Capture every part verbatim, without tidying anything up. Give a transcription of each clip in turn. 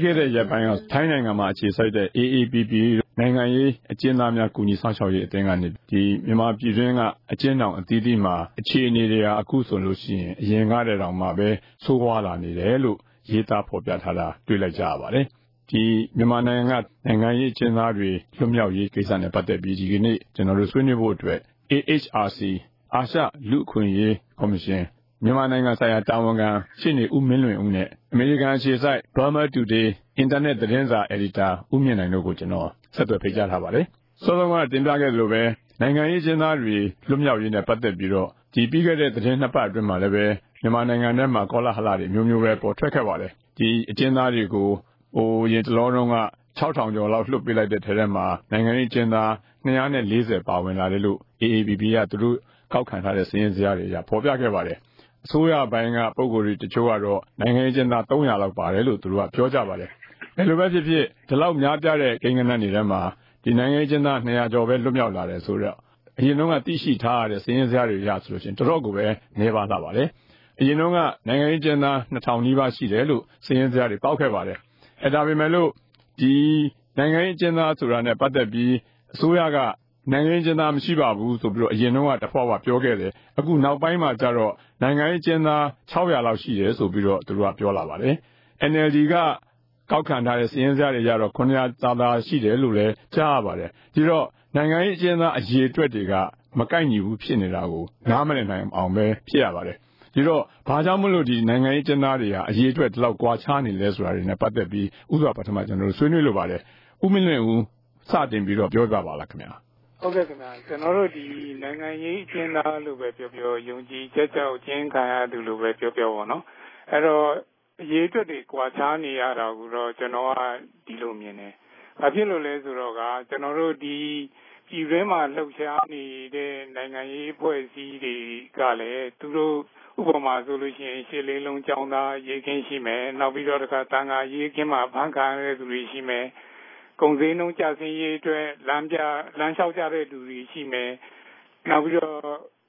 ခဲ့တဲ့ရက်ပိုင်းကထိုင်းနိုင်ငံမှာအခြေစိုက်တဲ့ A A P P နိုင်ငံရေးအကျဉ်းသားများကူညီဆောင်ရှောက်ရေးအသင်းကနေဒီမြန်မာပြည်တွင်းကအကျဉ်းထောင်အသီးသီးမှာအခြေအနေတွေဟာအခုဆိုလို့ရှိရင်အရင်ကတည်းတောင်မှပဲဆိုးဝါးလာနေတယ်လို့ရေးသားဖော်ပြထားတာတွေ့လိုက်ကြရပါတယ်။ဒီမြန်မာနိုင်ငံကနိုင်ငံရေးအကျဉ်းသားတွေလွတ်မြောက်ရေးကိစ္စနဲ့ပတ်သက်ပြီးဒီကနေ့ကျွန်တော်တို့ဆွေးနွေးဖို့အတွက် A H R C အာရှလူ့အခွင့်အရေးကော်မရှင်မြန်မာနိုင်ငံဆိုင်ရာတာဝန်ခံရှေ့နေဦးမင်းလွင်ဦးနဲ့အမေရိကန်အခြေစိုက် Burma Today အင်တာနက်သတင်းစာအယ်ဒီတာဦးမြင့်နိုင်တို့ကိုကျွန်တော်ဆက်သွယ်ဖိတ်ကြားထားပါတယ်။စောစောကတင်ပြခဲ့သလိုပဲနိုင်ငံရေးကျင်းသားတွေလွတ်မြောက်ရေးနဲ့ပတ်သက်ပြီးတော့ဒီပြီးခဲ့တဲ့သတင်းနှစ်ပတ်အတွင်းမှာလည်းပဲမြန်မာနိုင်ငံထဲမှာကောလာဟလတွေမျိုးမျိုးပဲပေါ်ထွက်ခဲ့ပါတယ်။ဒီအကျဉ်းသားတွေကိုဟိုရင်တလောတုန်းကခြောက်ထောင်ကျော်လောက်လွှတ်ပေးလိုက်တဲ့ထဲမှာနိုင်ငံရေးကျင်းသားနှစ်ရာနဲ့လေးဆယ်ပါဝင်လာတယ်လို့ A A P P ကသူတို့ကောက်ခံထားတဲ့စာရင်းဇယားတွေအရဖော်ပြခဲ့ပါတယ်။အစိုးရပိုင်းကပုံကိုယ်တွေတချို့ကတော့နိုင်ငံရေးကျင်းသားသုံးရာလောက်ပါတယ်လို့သူတို့ကပြောကြပါတယ်။ဘယ်လိုပဲဖြစ်ဖြစ်ဒီလောက်များပြတဲ့ကိန်းဂဏန်းတွေထဲမှာဒီနိုင်ငံရေးကျင်းသားနှစ်ရာကျော်ပဲလွတ်မြောက်လာတယ်ဆိုတော့အရင်တုန်းကသိရှိထားရတဲ့စာရင်းဇယားတွေရဆိုလို့ရှိရင်တော်တော်ကိုပဲနှဲပါလာပါတယ်။အရင်တုန်းကနိုင်ငံရေးကျင်းသားနှစ်ထောင်နီးပါးရှိတယ်လို့စာရင်းဇယားတွေပေါက်ခဲ့ပါတယ်။အဲဒါပေမဲ့လို့ဒီနိုင်ငံရေးကျင်းသားဆိုတာနဲ့ပတ်သက်ပြီးအစိုးရကနိုင်ငံရေးကျင်းသားမရှိပါဘူးဆိုပြီးတော့အရင်တုန်းကတဖွာဖွာပြောခဲ့တယ်။အခုနောက်ပိုင်းမှာကျတော့နိုင်ငံရေးကျင်းသားခြောက်ရာလောက်ရှိတယ်ဆိုပြီးတော့သူတို့ကပြောလာပါတယ်။ N L D ကကောက်ခံထားတဲ့စာရင်းဇယားတွေကြတော့ခုနှစ်ရာသာသာရှိတယ်လို့လည်းကြားရပါတယ်။ဒီတော့နိုင်ငံရေးအကျဉ်းသားအရေးအတွက်တွေကမကိုက်ညီဘူးဖြစ်နေတာကိုနားမလည်နိုင်အောင်ပဲဖြစ်ရပါတယ်။ဒီတော့ဘာကြောင့်မလို့ဒီနိုင်ငံရေးကျဉ်းသားတွေဟာအရေးအတွက်ဒီလောက်ကွာခြားနေလဲဆိုတာတွေနဲ့ပတ်သက်ပြီးဥစွာပထမကျွန်တော်တို့ဆွေးနွေးလိုပါတယ်။ဦးမင်းလွင်ဦးစတင်ပြီးတော့ပြောပြပါလားခင်ဗျာ။ဟုတ်ကဲ့ခင်ဗျာကျွန်တော်တို့ဒီနိုင်ငံရေးအကျဉ်းသားလို့ပဲပြောပြောယုံကြည်ချက်ကြောက်အကျဉ်းခံရသူလို့ပဲပြောပြောပေါ့နော်။အဲ့တော့အရေးအတွက်တွေကွာခြားနေရတာကိုတော့ကျွန်တော်ကဒီလိုမြင်တယ်။ဘာဖြစ်လို့လဲဆိုတော့ကကျွန်တော်တို့ဒီပြည်တွင်းမှာလှုပ်ရှားနေတဲ့နိုင်ငံရေးအဖွဲ့အစည်းတွေကလည်းသူတို့ဥပမာဆိုလို့ရှိရင်ရှစ်လေးလုံးចောင်းသားရေးခင်းရှိမယ်နောက်ပြီးတော့တခါတန်ခါရေးခင်းမှာဖန်ခံရတဲ့သူတွေရှိမယ်ကုန်စည်နှုန်းကျဆင်းရေးအတွက်လမ်းပြလမ်းလျှောက်ကြတဲ့သူတွေရှိမယ်နောက်ပြီးတော့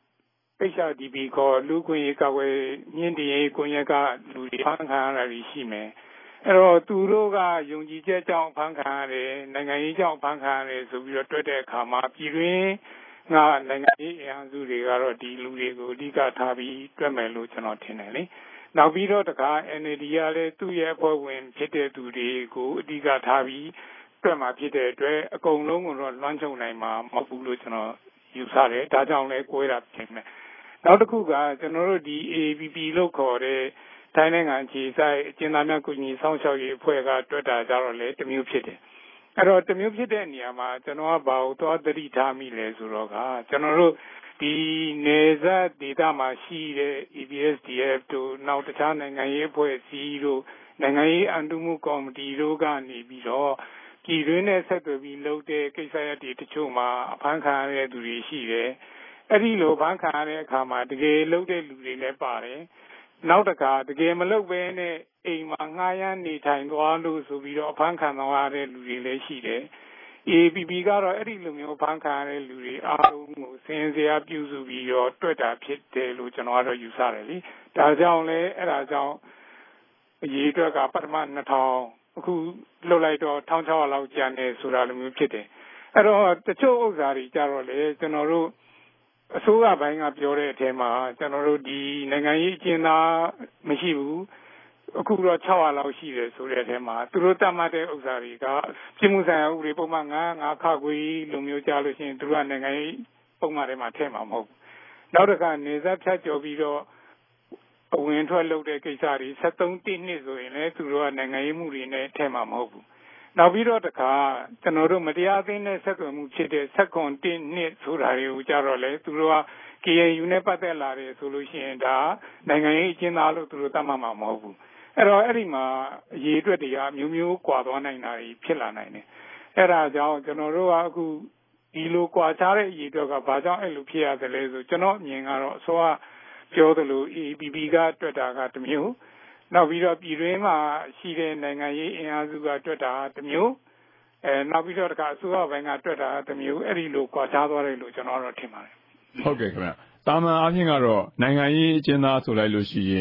H R D P ခေါ်လူ့ခွင့်ရေးကာကွယ်မြင့်တင်ရေးကွန်ရက်ကလူတွေဖန်ခံရတာရှိမယ်အဲ့တော့သူတို့ကယုံကြည်ချက်ကြောင့်ဖန်ခံရတယ်နိုင်ငံရေးကြောင့်ဖန်ခံရတယ်ဆိုပြီးတော့တွေ့တဲ့အခါမှာပြည်တွင်းကနိုင်ငံရေးအင်အားစုတွေကတော့ဒီလူတွေကိုအဓိကထားပြီးတွေ့မယ်လို့ကျွန်တော်ထင်တယ်လေနောက်ပြီးတော့တခါ N L D ကလည်းသူ့ရဲ့အဖွဲ့ဝင်ဖြစ်တဲ့သူတွေကိုအဓိကထားပြီးတွေ့မှာဖြစ်တဲ့အတွက်အကုန်လုံးကိုတော့လွှမ်းခြုံနိုင်မှာမဟုတ်ဘူးလို့ကျွန်တော်ယူဆတယ်ဒါကြောင့်လည်းကိုယ်ရဖြစ်မယ်နောက်တစ်ခုကကျွန်တော်တို့ဒီ A A P P လို့ခေါ်တဲ့တိုင်းနိုင်ငံခြေဆိုင်အကျဉ်းသားများကုညီဆောင်ရှောက်ရေးအဖွဲ့ကတွေ့တာကြတော့လေတမျိုးဖြစ်တယ်အဲ့တော့တမျိုးဖြစ်တဲ့နေရာမှာကျွန်တော်ကဘာကိုသွားသတိထားမိလဲဆိုတော့ကကျွန်တော်တို့ဒီနေဇတ်ဒေသမှာရှိတဲ့ E P S D F တို့နောက်တခြားနိုင်ငံရေးအဖွဲ့အစည်းတို့နိုင်ငံရေးအန်တုမှုကော်မတီတို့ကနေပြီးတော့ပြည်တွင်းနဲ့ဆက်သွယ်ပြီးလုပ်တဲ့ကိစ္စရပ်တွေတချို့မှာအဖမ်းခံရတဲ့သူတွေရှိတယ်အဲ့ဒီလိုဖမ်းခံရတဲ့အခါမှာတကယ်လုပ်တဲ့လူတွေလည်းပါတယ်နောက်တခါတကယ်မလုပ်ဘဲနဲ့အိမ်မှာငှားရမ်းနေထိုင်သွားလို့ဆိုပြီးတော့အဖမ်းခံသွားရတဲ့လူတွေလည်းရှိတယ်A A P P ကတော့အဲ့ဒီလိုမျိုးဖမ်းခံရတဲ့လူတွေအားလုံးကိုစင်စရာပြုစုပြီးတော့တွေ့တာဖြစ်တယ်လို့ကျွန်တော်ကတော့ယူဆတယ်လေဒါကြောင့်လည်းအဲ့ဒါကြောင့်အရေးအတွက်ကပထမနှစ်ထောင်အခုလှုပ်လိုက်တော့တစ်ထောင်ခြောက်ရာလောက်ကျန်တယ်ဆိုတာလိုမျိုးဖြစ်တယ်အဲ့တော့တချို့ဥစ္စာတွေကြတော့လေကျွန်တော်တို့အစိုးရဘိုင်းကပြောတဲ့အထက်မှာကျွန်တော်တို့ဒီနိုင်ငံရေးအကျဉ်းသားမရှိဘူးအခုတော့ခြောက်ရာလောက်ရှိတယ်ဆိုတဲ့အထက်မှာသူတို့တတ်မှတ်တဲ့ဥစ္စာတွေကပြည်မှုဆိုင်ရာဥပဒေပုံမှန်ငါးငါးခါခွေလိုမျိုးကြားလို့ရှိရင်သူတို့ကနိုင်ငံရေးပုံမှန်တွေမှာထည့်မှာမဟုတ်ဘူးနောက်တစ်ခါနေဆက်ဖြတ်ကျော်ပြီးတော့အဝင်ထွက်လုပ်တဲ့ကိစ္စတွေဆက်သုံးတိနှစ်ဆိုရင်လည်းသူတို့ကနိုင်ငံရေးမှုတွေနဲ့ထည့်မှာမဟုတ်ဘူးနောက်ပြီးတော့တခါကျွန်တော်တို့မတရားသင်းနဲ့ဆက်သွယ်မှုဖြစ်တဲ့ဆက်ခွန်တိနှစ်ဆိုတာတွေကိုကြတော့လေသူတို့က K N U နဲ့ပတ်သက်လာတယ်ဆိုလို့ရှိရင်ဒါနိုင်ငံရေးအကျဉ်းသားလို့သူတို့သတ်မှတ်မှာမဟုတ်ဘူးအဲ့တော့အဲ့ဒီမှာအရေးအတွက်တွေကမျိုးမျိုးကွာသွားနိုင်တာဖြစ်လာနိုင်တယ်အဲ့ဒါကြောင့်ကျွန်တော်တို့ကအခုဒီလိုကွာခြားတဲ့အရေးအတွက်ကဘာကြောင့်အဲ့လိုဖြစ်ရသလဲဆိုကျွန်တော်အမြင်ကတော့အစိုးရပြောသလို A A P P ကတွေ့တာကတစ်မျိုးနောက်ပြီးတော့ပြည်တွင်းမှာရှိတဲ့နိုင်ငံရေးအင်အားစုကတွေ့တာတစ်မျိုးအဲနောက်ပြီးတော့တခါအစိုးရဘက်ကတွေ့တာတစ်မျိုးအဲ့ဒီလိုကွာခြားသွားတယ်လို့ကျွန်တော်တော့ထင်ပါတယ်ဟုတ်ကဲ့ခင်ဗျတာမန်အားဖြင့်ကတော့နိုင်ငံရေးအကျဉ်းသားဆိုလိုက်လို့ရှိရင်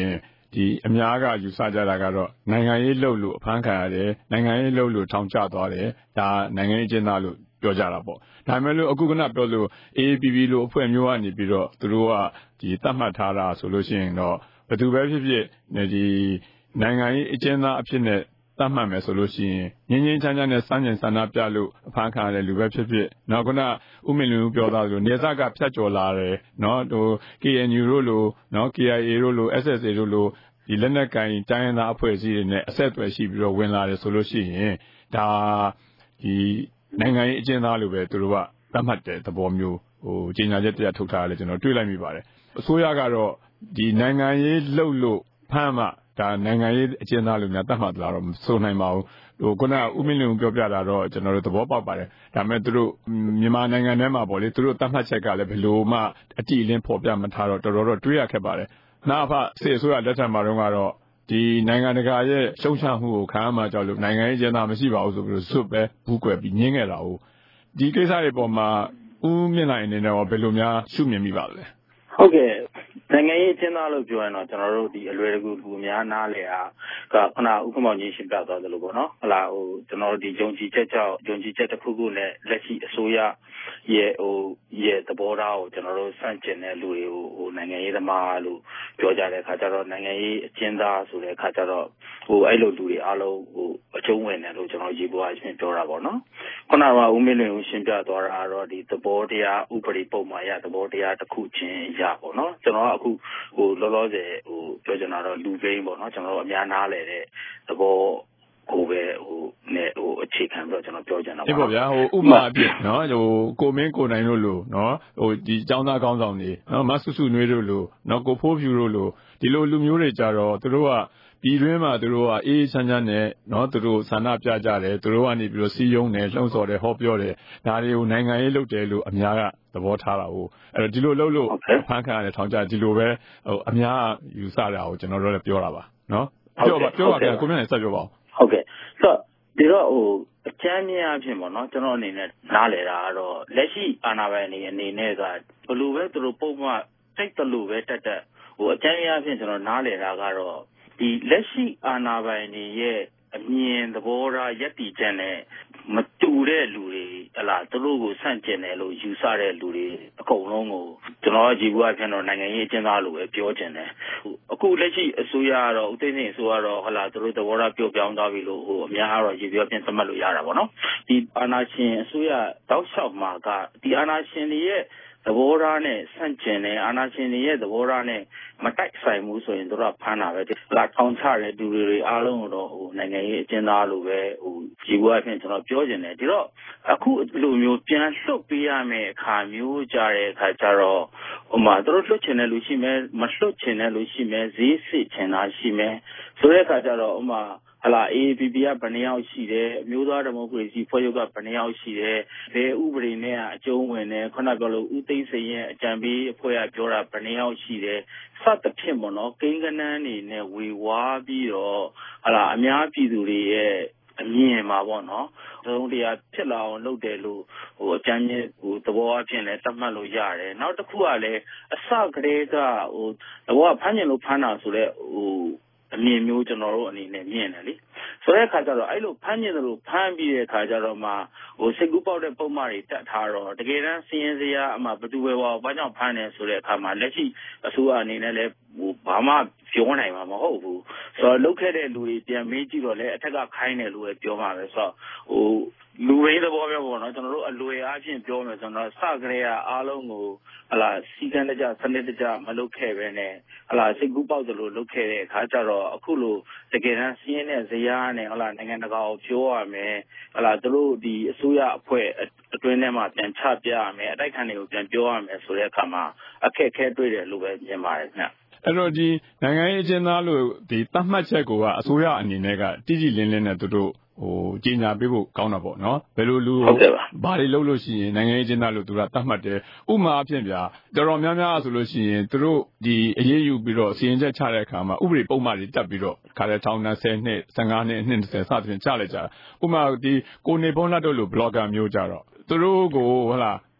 ဒီအများကယူဆကြတာကတော့နိုင်ငံရေးလှုပ်လို့အဖမ်းခံရတယ်နိုင်ငံရေးလှုပ်လို့ထောင်ကျသွားတယ်ဒါနိုင်ငံရေးကျင်းသားလို့ပြောကြတာပေါ့ဒါပေမဲ့လို့အခုကနပြောလို့ A A P P လို့အဖွဲ့မျိုးကနေပြီးတော့သူတို့ကဒီသတ်မှတ်ထားတာဆိုလို့ရှိရင်တော့ဘယ်သူပဲဖြစ်ဖြစ်ဒီနိုင်ငံရေးအကျဉ်းသားအဖြစ်နဲ့သတ်မှတ်မယ်ဆိုလို့ရှိရင်ငင်းငင်းချမ်းချမ်းနဲ့စမ်းကြင်ဆန္ဒပြလို့အဖမ်းခံရတဲ့လူပဲဖြစ်ဖြစ်နောက်ကနဥမင်လူပြောသားလို့နေဇက်ကဖြတ်ကျော်လာတယ်နော်ဟို K N U တို့လို့နော် K I A တို့လို့ S S A တို့လို့ဒီလက်နက်ကင်တိုင်းရင်းသားအဖွဲ့အစည်းတွေနဲ့အဆက်အသွယ်ရှိပြီးတော့ဝင်လာတယ်ဆိုလို့ရှိရင်ဒါဒီနိုင်ငံရေးအကျဉ်းသားလို့ပဲသူတို့ကသတ်မှတ်တဲ့သဘောမျိုးဟိုကြေညာချက်တရားထုတ်ထားတယ်ကျွန်တော်တွေ့လိုက်မိပါတယ်အစိုးရကတော့ဒီနိုင်ငံရေးလှုပ်လို့ဖမ်းမှဒါနိုင်ငံရေးအကျဉ်းသားလို့များသတ်မှတ်လာတော့မဆိုနိုင်ပါဘူးဟိုခုနဥမင်းလင်းပြောပြတာတော့ကျွန်တော်တို့သဘောပေါက်ပါတယ်ဒါပေမဲ့သူတို့မြန်မာနိုင်ငံထဲမှာပေါ့လေသူတို့သတ်မှတ်ချက်ကလည်းဘယ်လိုမှအတိအလင်းဖော်ပြမထားတော့တော်တော်တော့တွေးရခက်ပါတယ်နောက်အဖစေအစိုးရလက်ထက်မှာတော့ကတော့ဒီနိုင်ငံတကာရဲ့ရှုံ့ချမှုကိုခံရမှာကြောက်လို့နိုင်ငံရေးကျင်းသားမရှိပါဘူးဆိုပြီးစွတ်ပဲဘူးကွယ်ပြီးညင်းခဲ့တာဟုတ်ဒီကိစ္စတွေပေါ်မှာဦးမြင့်နိုင်အနေနဲ့ရောဘယ်လိုများရှုမြင်မိပါလဲဟုတ်ကဲ့နိုင်ငံရေးကျင်းသားလို့ပြောရင်တော့ကျွန်တော်တို့ဒီအလွယ်တကူလူများနားလေအားကခဏဥက္ကမောင်ကြီးရှင်းပြသွားသလိုပေါ့နော်ဟလာဟိုကျွန်တော်တို့ဒီဂျုံကြီးချက်ကြောက်ဂျုံကြီးချက်တစ်ခုခုနဲ့လက်ရှိအစိုးရရဲ့ဟိုရဲ့သဘောထားကိုကျွန်တော်တို့စန့်ကျင်တဲ့လူတွေကိုဟိုနိုင်ငံရေးသမားလို့ပြောကြတဲ့အခါကျတော့နိုင်ငံရေးအကျဉ်းသားဆိုတဲ့အခါကျတော့ဟိုအဲ့လိုလူတွေအားလုံးဟိုအကျုံးဝင်တယ်လို့ကျွန်တော်ရေပေါ်အချင်းပြောတာပေါ့နော်ခုနကဦးမင်းလွင်ကိုရှင်းပြသွားတာကတော့ဒီသဘောတရားဥပဒေပုံမှန်ရသဘောတရားတစ်ခုချင်းရပေါ့နော်ကျွန်တော်ကအခုဟိုလောလောဆယ်ဟိုပြောချင်တာတော့လူပိန်းပေါ့နော်ကျွန်တော်တို့အများနားလဲတဲ့သဘောကိုပဲဟိုနဲ့ဟိုအခြေခံပြီးတော့ကျွန်တော်ပြောချင်တာပေါ့ဟုတ်ပါဗျာဟိုဥမာအဖြစ်နော်ဟိုကိုမင်းကိုနိုင်တို့လို့နော်ဟိုဒီចောင်းသားကောင်းဆောင်တွေနော်မဆုစုနွေးတို့လို့နော်ကိုဖိုးဖြူတို့လို့ဒီလိုလူမျိုးတွေကြတော့သူတို့ကပြည်တွင်းမှာသူတို့ကအေးချမ်းချမ်းနဲ့နော်သူတို့ဆန္ဒပြကြတယ်သူတို့ကနေပြီးတော့စီးယုံတယ်လှုံ့ဆော်တယ်ဟောပြောတယ်ဒါတွေကိုနိုင်ငံရေးလုပ်တယ်လို့အများကသဘောထားတာဟုတ်အဲ့တော့ဒီလိုလုပ်လို့ဖန်ခါရတယ်ထောင်ကြဒီလိုပဲဟိုအများယူဆတာကိုကျွန်တော်တို့လည်းပြောတာပါနော်ပြောပါပြောပါဗျာကိုမြင့်နိုင်ဆက်ပြောပါဦးဟုတ်ကဲ့ဆိုတော့ဒီတော့ဟိုအချမ်းမြအဖြစ်ပေါ့နော်ကျွန်တော်အနေနဲ့နားလည်တာကတော့လက်ရှိအာဏာပိုင်တွေအနေနဲ့ကဘလို့ပဲသူတို့ပုံမှန်စိတ်တလို့ပဲတက်တက်ဟိုအချမ်းမြအဖြစ်ကျွန်တော်နားလည်တာကတော့ဒီလက်ရှိအာဏာပိုင်တွေရဲ့အမြင်သဘောထားယက်တီချက်နဲ့မတူတဲ့လူတွေဟလာသူတို့ကိုဆန့်ကျင်တယ်လို့ယူဆတဲ့လူတွေအကုန်လုံးကိုကျွန်တော်ကြည့်ဘူးအဖြစ်တော့နိုင်ငံရေးအကျဉ်းသားလို့ပဲပြောချင်တယ်အခုလက်ရှိအစိုးရကတော့ဦးသိန်းစိန်အစိုးရကတော့ဟလာသူတို့သဘောထားပြောပြောင်းသွားပြီလို့ဟိုအများကတော့ရေပြောပြင်သတ်မှတ်လို့ရတာပေါ့နော်ဒီအာဏာရှင်အစိုးရတောက်လျှောက်မှာကဒီအာဏာရှင်တွေရဲ့သဘောထားနဲ့ဆန့်ကျင်တဲ့အာဏာရှင်တွေရဲ့သဘောထားနဲ့မတိုက်ဆိုင်ဘူးဆိုရင်တို့ကဖမ်းတာပဲလာထောင်ချတဲ့လူတွေအားလုံးတော့ဟိုနိုင်ငံရေးအကျဉ်းသားလို့ပဲဟိုကြည်ဝါအဖြစ်ကျွန်တော်ပြောချင်တယ်ဒီတော့အခုလိုမျိုးပြန်လှုပ်ပေးရမယ့်အခါမျိုးကြတဲ့အခါကျတော့ဟိုမှာတို့လှုပ်ချင်တဲ့လူရှိမယ်မလှုပ်ချင်တဲ့လူရှိမယ်ဈေးစစ်ချင်တာရှိမယ်ဆိုတဲ့အခါကျတော့ဟိုမှာဟလာ A A P P ကဘယ်နှယောက်ရှိတယ်အမျိုးသားဒီမိုကရေစီဖွဲ့ချုပ်ကဘယ်နှယောက်ရှိတယ်ဘယ်ဥပဒေနဲ့အကျုံးဝင်တယ်ခုနပြောလို့ဦးသိန်းစိန်ရဲ့အကြံပေးအဖွဲ့ကပြောတာဘယ်နှယောက်ရှိတယ်စသဖြင့်ပေါ့နော်ကိန်းကနန်းနေနဲ့ဝေဝါးပြီးတော့ဟလာအများပြည်သူတွေရဲ့အမြင်မှာပေါ့နော်သုံးတရားဖြစ်လာအောင်လုပ်တယ်လို့ဟိုအကြမ်းမြင့်ဟိုသဘောအဖြစ်လည်းသတ်မှတ်လို့ရတယ်နောက်တစ်ခုကလည်းအစကတည်းကဟိုသဘောကဖမ်းကျင်လို့ဖမ်းတာဆိုတော့ဟိုအမြင်မျိုးကျွန်တော်တို့အနေနဲ့မြင်တယ်လေဆိုတဲ့အခါကျတော့အဲ့လိုဖမ်းကျင်တယ်လို့ဖမ်းပြီးတဲ့အခါကျတော့မှဟိုစိတ်ကူးပေါက်တဲ့ပုံမှန်တွေတက်ထားတော့တကယ်တမ်းစီရင်စရာအမှဘယ်သူပဲဘာဘာကြောင့်ဖမ်းတယ်ဆိုတဲ့အခါမှာလက်ရှိအစိုးရအနေနဲ့လည်းဟိုဘာမှပြောနိုင်မှာမဟုတ်ဘူးဆိုတော့လုတ်ခဲ့တဲ့လူတွေပြန်မေးကြည့်တော့လည်းအထက်ကခိုင်းတယ်လို့ပဲပြောမှာပဲဆိုတော့ဟိုလူရင်းသဘောမျိုးပေါ့နော်ကျွန်တော်တို့အလွယ်အားဖြင့်ပြောမယ်ဆိုတော့စကရေအားလုံးကိုဟလာစီကံတကြစနစ်တကြမလုပ်ခဲ့ပဲနဲ့ဟလာစိတ်ကူးပေါက်တယ်လို့လုပ်ခဲ့တဲ့အခါကျတော့အခုလိုတကယ်တမ်းစီးရင်တဲ့ဇယားနဲ့ဟလာနိုင်ငံတကာကိုပြောရမယ်ဟလာသူတို့ဒီအစိုးရအဖွဲ့အတွင်းထဲမှာပြန်ချပြရမယ်အတိုက်ခံတွေကိုပြန်ပြောရမယ်ဆိုတဲ့အခါမှာအခက်အခဲတွေ့တယ်လို့ပဲမြင်ပါတယ်ခင်ဗျအဲ့တော့ဒီနိုင်ငံရေးအကျဉ်းသားလို့ဒီသတ်မှတ်ချက်ကအစိုးရအနေနဲ့ကတိတိလင်းလင်းနဲ့သူတို့ဟိုကြီးညာပေးဖို့ကောင်းတာပေါ့နော်ဘယ်လိုလူဘာတွေလုပ်လို့ရှိရင်နိုင်ငံရေးအကျဉ်းသားလို့သူကသတ်မှတ်တယ်ဥပမာအဖြစ်ဗျာတော်တော်များများဆိုလို့ရှိရင်သူတို့ဒီအရေးယူပြီးတော့စီရင်ချက်ချတဲ့အခါမှာဥပဒေပုံမှန်တွေတက်ပြီးတော့ခါတဲ့ထောင်ဆယ်နှစ်ဆယ်ငါးနှစ်အနှစ်၂၀စသဖြင့်ချလိုက်ကြတာဥပမာဒီကိုနေဘုံလက်တို့လို့ဘလော့ဂါမျိုးကြတော့သူတို့ကိုဟလာ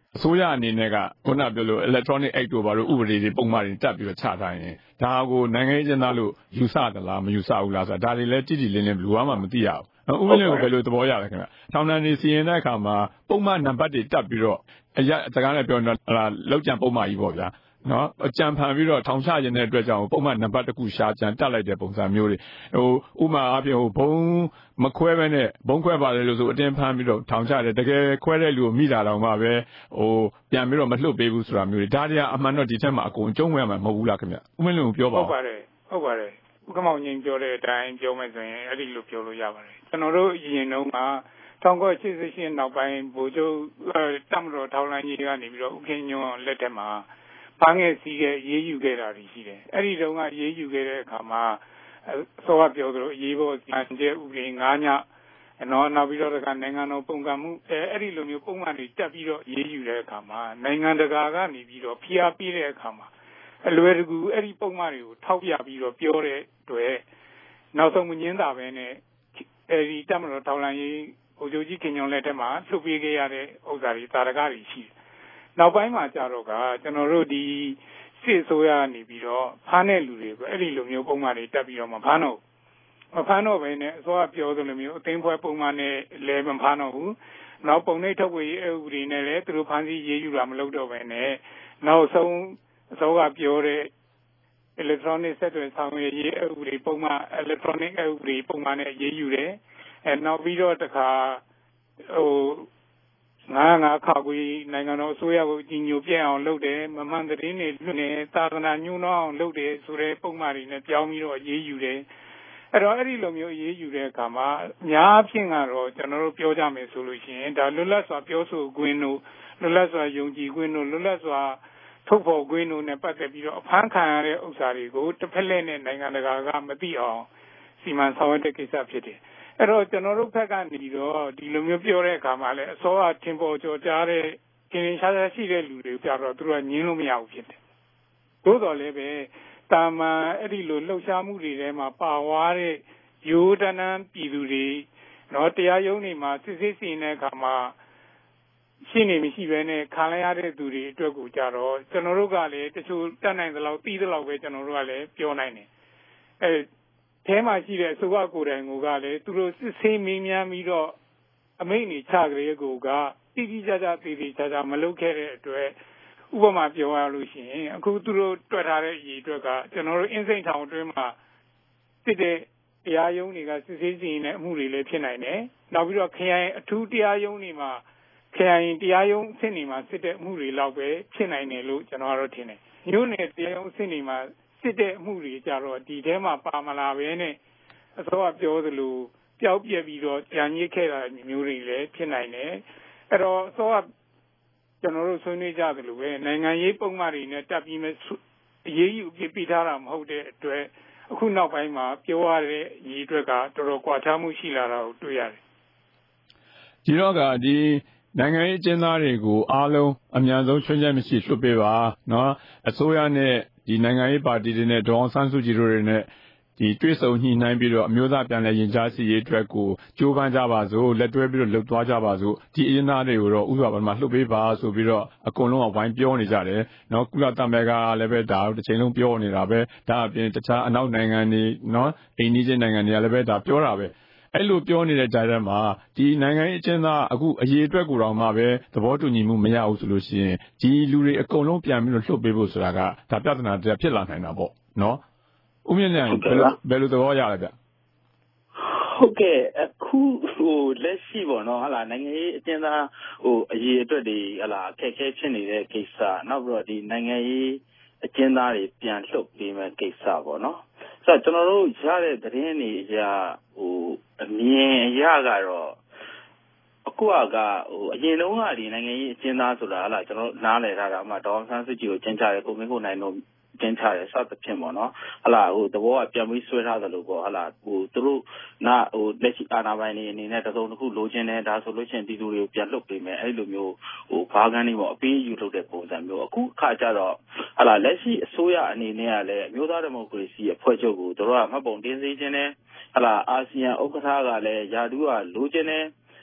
ဆိုရအနေနဲ့ကခုနပြောလို့ electronic act တို့ဘာလို့ဥပဒေတွေပုံမှန်တွေတက်ပြီးတော့ချထားရင်ဒါကိုနိုင်ငံရေးကျင်းသားလို့ယူဆသလားမယူဆဘူးလားဆိုတာဒါတွေလည်းတိတိလင်းလင်းဘယ်လိုမှမသိရဘူးဥပဒေကိုဘယ်လိုသဘောရလဲခင်ဗျထောင်ဒဏ်တွေစီရင်တဲ့အခါမှာပုံမှန်နံပါတ်တွေတက်ပြီးတော့အရစကားနဲ့ပြောတော့ဟာလောက်ကြံပုံမှန်ကြီးပေါ့ဗျာနော်အကြံဖန်ပြီးတော့ထောင်ချခြင်းတဲ့အတွက်ကြောင့်ပုံမှန်နံပါတ်တစ်ခုရှာကြံတက်လိုက်တဲ့ပုံစံမျိုးတွေဟိုဥမာအပြင်ဟိုဘုံမခွဲဘဲနဲ့ဘုံခွဲပါတယ်လို့ဆိုအတင်းဖမ်းပြီးတော့ထောင်ချတယ်တကယ်ခွဲတဲ့လူကိုမိတာတော့မှပဲဟိုပြန်ပြီးတော့မလွတ်ပေးဘူးဆိုတာမျိုးတွေဒါတွေကအမှန်တော့ဒီထက်မှအကုန်အကျုံးဝင်မှာမဟုတ်ဘူးလားခင်ဗျဥမင်းလုံးပြောပါဦးဟုတ်ပါတယ်ဟုတ်ပါတယ်ဥက္ကမောင်ကြီးပြောတဲ့အတိုင်းပြောမယ်ဆိုရင်အဲ့ဒီလိုပြောလို့ရပါတယ်ကျွန်တော်တို့အရင်တုန်းက၁၉၈၈နောက်ပိုင်းဗိုလ်ချုပ်တပ်မတော်ထောက်လှမ်းရေးကနေပြီးတော့ဥက္ကညွန့်လက်ထက်မှာဖမ်းခဲ့စီးခဲ့ရေးယူခဲ့တာတွေရှိတယ်အဲ့ဒီတုန်းကရေးယူခဲ့တဲ့အခါမှာစောကပြောသလိုအရေးပေါ်စီမံချက်ဥပဒေ၅ညနော်နောက်ပြီးတော့နိုင်ငံတော်ပုံကမှုအဲအဲ့ဒီလိုမျိုးပုံမှန်တွေတက်ပြီးတော့ရေးယူတဲ့အခါမှာနိုင်ငံတကာကနေပြီးတော့ဖိအားပေးတဲ့အခါမှာအလွယ်တကူအဲ့ဒီပုံမှန်တွေကိုထောက်ပြပြီးတော့ပြောတဲ့အတွက်နောက်ဆုံးမငင်းတာပဲနဲ့အဲ့ဒီတပ်မတော်ထောက်လှမ်းရေးဗိုလ်ချုပ်ကြီးခင်ညွန့်လက်ထက်မှာလှုပ်ပေးခဲ့ရတဲ့ဥစ္စာတွေတာရကတွေရှိတယ်နောက်ပိုင်းမှာကြတော့ကကျွန်တော်တို့ဒီစစ်ဆိုးရနေပြီးတော့ဖမ်းတဲ့လူတွေကိုအဲ့ဒီလိုမျိုးပုံမှန်တွေတက်ပြီးတော့မဖမ်းတော့မဖမ်းတော့ဘဲနဲ့အစောကပြောသလိုမျိုးအသိမ်းဖွဲပုံမှန်နဲ့လည်းမဖမ်းတော့ဘူးနောက်ပုံနှိပ်ထုတ်ဝေရေးဥပဒေနဲ့လည်းသူတို့ဖမ်းဆီးရေးယူတာမလုပ်တော့ဘဲနဲ့နောက်ဆုံးအစောကပြောတဲ့ electronic ဆက်သွယ်ဆောင်ရွက်ရေးဥပဒေပုံမှန် electronic ဥပဒေပုံမှန်နဲ့ရေးယူတယ်အဲနောက်ပြီးတော့တခါဟိုငါးငါးခါကွေးနိုင်ငံတော်အစိုးရကိုကြီးညိုပြည့်အောင်လုပ်တယ်မမှန်သတင်းတွေလွှင့်နေသာသနာညှိုးနှောင်းအောင်လုပ်တယ်ဆိုတဲ့ပုံမှန်တွေနဲ့ပြောင်းပြီးတော့ရေးယူတယ်အဲ့တော့အဲ့ဒီလိုမျိုးရေးယူတဲ့အခါမှာအများဖြင့်ကတော့ကျွန်တော်တို့ပြောကြမယ်ဆိုလို့ရှိရင်ဒါလွတ်လပ်စွာပြောဆိုခွင့်တို့လွတ်လပ်စွာယုံကြည်ခွင့်တို့လွတ်လပ်စွာထုတ်ဖော်ခွင့်တို့နဲ့ပတ်သက်ပြီးတော့အဖမ်းခံရတဲ့ဥစ္စာတွေကိုတစ်ဖက်လက်နဲ့နိုင်ငံတကာကမသိအောင်စီမံဆောင်ရွက်တဲ့ကိစ္စဖြစ်တယ်အဲ့တော့ကျွန်တော်တို့ဘက်ကနေပြီးတော့ဒီလိုမျိုးပြောတဲ့အခါမှာလည်းအစောကထင်ပေါ်ကျော်ကြားတဲ့ကျင်းရှားရှားရှိတဲ့လူတွေကြတော့သူတို့ကညင်းလို့မရဘူးဖြစ်တယ်သို့တော်လည်းပဲတာမန်အဲ့ဒီလိုလှုပ်ရှားမှုတွေထဲမှာပါဝါတဲ့ရိုးတန်းတန်းပြည်သူတွေနော်တရားရုံးတွေမှာစစ်စစ်စီနေတဲ့အခါမှာရှိနေမရှိဘဲနဲ့ခံရတဲ့သူတွေအတွက်ကိုကြတော့ကျွန်တော်တို့ကလည်းတချို့တတ်နိုင်သလောက်ပြီးသလောက်ပဲကျွန်တော်တို့ကလည်းပြောနိုင်တယ်အဲအဲမှာရှိတဲ့အစိုးရကိုယ်တိုင်ကလည်းသူတို့စစ်ဆေးမင်းများပြီးတော့အမိန့်တွေချကြတဲ့ကိုကတိတိကျကျတည်တည်ချာချာမလုပ်ခဲ့တဲ့အတွက်ဥပမာပြောရလို့ရှိရင်အခုသူတို့တွက်ထားတဲ့အရေးအတွက်ကကျွန်တော်တို့အင်းစိန်ထောင်အတွင်းမှာစစ်တဲ့တရားရုံးတွေကစစ်ဆေးစီရင်တဲ့အမှုတွေလည်းဖြစ်နိုင်တယ်။နောက်ပြီးတော့ခရိုင်အထူးတရားရုံးတွေမှာခရိုင်တရားရုံးအဆင့်တွေမှာစစ်တဲ့အမှုတွေလောက်ပဲဖြစ်နိုင်တယ်လို့ကျွန်တော်တို့ထင်တယ်။မြို့နယ်တရားရုံးအဆင့်တွေမှာစစ်တဲ့အမှုတွေကြတော့ဒီထဲမှာပါမလာဘဲနဲ့အစောကပြောသလိုပျောက်ပြက်ပြီးတော့ကြာညစ်ခဲ့တာမျိုးတွေလည်းဖြစ်နိုင်တယ်။အဲ့တော့အစောကကျွန်တော်တို့ဆွေးနွေးကြသလိုပဲနိုင်ငံရေးပုံမှန်တွေနဲ့တက်ပြီးမဲ့အရေးယူပြပြထားတာမဟုတ်တဲ့အတွက်အခုနောက်ပိုင်းမှာပြောရတဲ့အရေးအတွက်ကတော်တော်ကွာခြားမှုရှိလာတာကိုတွေ့ရတယ်။ဒီတော့ကဒီနိုင်ငံရေးကျင်းသားတွေကိုအားလုံးအများဆုံးချွင်းချက်မရှိလွှတ်ပေးပါနော်အစိုးရနဲ့ဒီနိုင်ငံရေးပါတီတွေနဲ့ဒေါအောင်ဆန်းစုကြည်တို့တွေနဲ့ဒီတွေ့ဆုံညှိနှိုင်းပြီးတော့အမျိုးသားပြန်လည်ရင်ကြားစီရေးအတွက်ကိုကြိုးပမ်းကြပါစို့လက်တွဲပြီးတော့လှုပ်သွားကြပါစို့ဒီအရင်သားတွေကိုတော့ဥပဒေမှာလှုပ်ပေးပါဆိုပြီးတော့အကုန်လုံးကဝိုင်းပြောနေကြတယ်နော်ကုလသမဂ္ဂကလည်းပဲဒါတစ်ချိန်လုံးပြောနေတာပဲဒါအပြင်တခြားအနောက်နိုင်ငံတွေနော်အိန္ဒိယနိုင်ငံတွေကလည်းပဲဒါပြောတာပဲအဲ့လိုပြောနေတဲ့ကြားထဲမှာဒီနိုင်ငံရေးအကျဉ်းသားအခုအရေးအတွက်ကိုတော့မှပဲသဘောတူညီမှုမရဘူးဆိုလို့ရှိရင်ဒီလူတွေအကုန်လုံးပြန်ပြီးတော့လှုပ်ပေးဖို့ဆိုတာကဒါပြဿနာတစ်ဖြစ်လာနိုင်တာပေါ့နော်ဦးမြင့်နိုင်ဘယ်လိုဘယ်လိုသဘောရလဲဗျဟုတ်ကဲ့အခုဟိုလက်ရှိပေါ့နော်ဟာလာနိုင်ငံရေးအကျဉ်းသားဟိုအရေးအတွက်တွေဟာလာအခက်အခဲဖြစ်နေတဲ့ကိစ္စနောက်ပြီးတော့ဒီနိုင်ငံရေးအကျဉ်းသားတွေပြန်လှုပ်ပေးမဲ့ကိစ္စပေါ့နော်ဆိုတော့ကျွန်တော်တို့ရတဲ့သတင်းတွေအရဟိုအမြင်အရကတော့အခုကဟိုအရင်တုန်းကဒီနိုင်ငံရေးအကျဉ်းသားဆိုတာဟာလာကျွန်တော်နားလည်ထားတာမှဒေါအောင်ဆန်းစုကြည်ကိုကျင်းချတယ်ကိုမင်းကိုနိုင်တို့ကျင်းချတယ်စသဖြင့်ပေါ့နော်ဟာလာဟိုသဘောကပြန်ပြီးဆွဲထားသလိုပေါ့ဟာလာဟိုသူတို့နာဟိုလက်ရှိအာဏာပိုင်တွေအနေနဲ့တစုံတစ်ခုလိုချင်တယ်ဒါဆိုလို့ရှိရင်ပြည်သူတွေကိုပြန်လွှတ်ပေးမယ်အဲ့လိုမျိုးဟိုဘားကန်းတွေပေါ့အပေးယူလုပ်တဲ့ပုံစံမျိုးအခုအခါကျတော့ဟာလာလက်ရှိအစိုးရအနေနဲ့ကလည်းအမျိုးသားဒီမိုကရေစီအဖွဲ့ချုပ်ကိုတို့ကမှတ်ပုံတင်စေခြင်းနဲ့ဟာလာအာဆီယံဥက္ကဋ္ဌကလည်းယာဒူးကလိုချင်တယ်